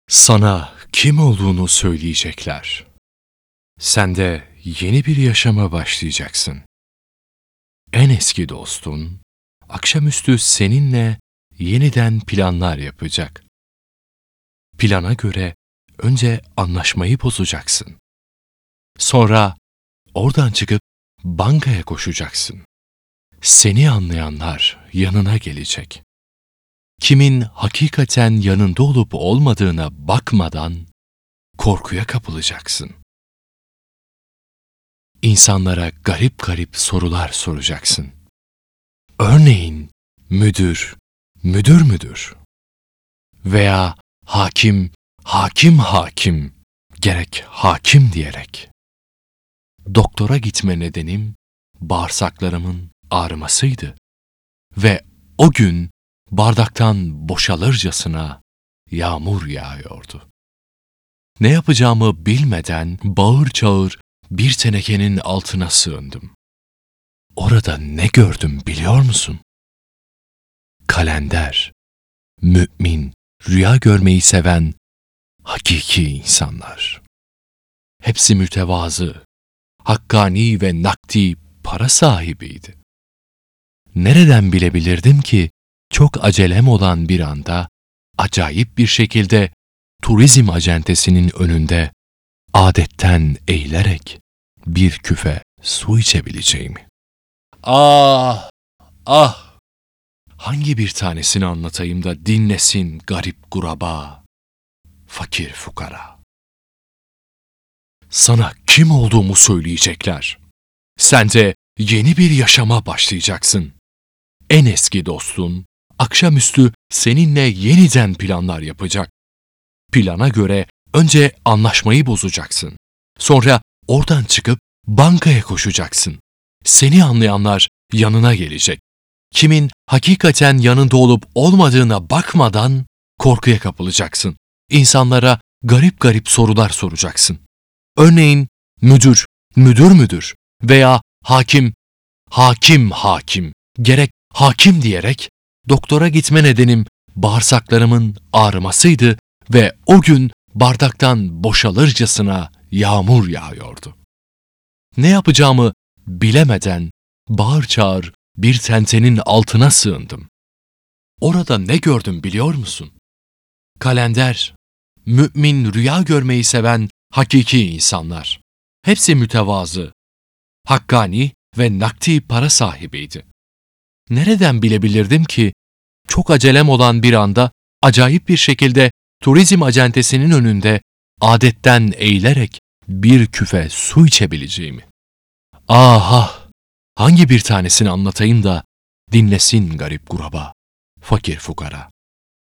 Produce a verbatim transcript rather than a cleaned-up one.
Sana kim olduğunu söyleyecekler. Sen de yeni bir yaşama başlayacaksın. En eski dostun, akşamüstü seninle yeniden planlar yapacak. Plana göre önce anlaşmayı bozacaksın. Sonra oradan çıkıp bankaya koşacaksın. Seni anlayanlar yanına gelecek. Kimin hakikaten yanında olup olmadığına bakmadan korkuya kapılacaksın. İnsanlara garip garip sorular soracaksın. Örneğin müdür, müdür müdür? Veya hakim, hakim hakim, gerek hakim diyerek. Doktora gitme nedenim bağırsaklarımın ağrımasıydı. Ve o gün bardaktan boşalırcasına yağmur yağıyordu. Ne yapacağımı bilmeden bağır çağır bir tenekenin altına sığındım. Orada ne gördüm biliyor musun? Kalender, mümin, rüya görmeyi seven hakiki insanlar. Hepsi mütevazı, hakkani ve nakdi para sahibiydi. Nereden bilebilirdim ki çok acelem olan bir anda acayip bir şekilde turizm acentesinin önünde adetten eğilerek bir küfe su içebileceğimi? Ah, ah! Hangi bir tanesini anlatayım da dinlesin garip guraba, fakir fukara? Sana kim olduğumu söyleyecekler. Sen de yeni bir yaşama başlayacaksın. En eski dostun, akşamüstü seninle yeniden planlar yapacak. Plana göre önce anlaşmayı bozacaksın. Sonra oradan çıkıp bankaya koşacaksın. Seni anlayanlar yanına gelecek. Kimin hakikaten yanında olup olmadığına bakmadan korkuya kapılacaksın. İnsanlara garip garip sorular soracaksın. Örneğin müdür, müdür müdür? Veya hakim, hakim hakim, gerek hakim diyerek doktora gitme nedenim bağırsaklarımın ağrımasıydı ve o gün bardaktan boşalırcasına yağmur yağıyordu. Ne yapacağımı bilemeden bağır çağır bir tentenin altına sığındım. Orada ne gördüm biliyor musun? Kalender, mümin, rüya görmeyi seven hakiki insanlar. Hepsi mütevazı, hakkani ve nakdi para sahibiydi. Nereden bilebilirdim ki çok acelem olan bir anda acayip bir şekilde turizm acentesinin önünde adetten eğilerek bir küfe su içebileceğimi? Aha! Hangi bir tanesini anlatayım da dinlesin garip guraba, fakir fukara?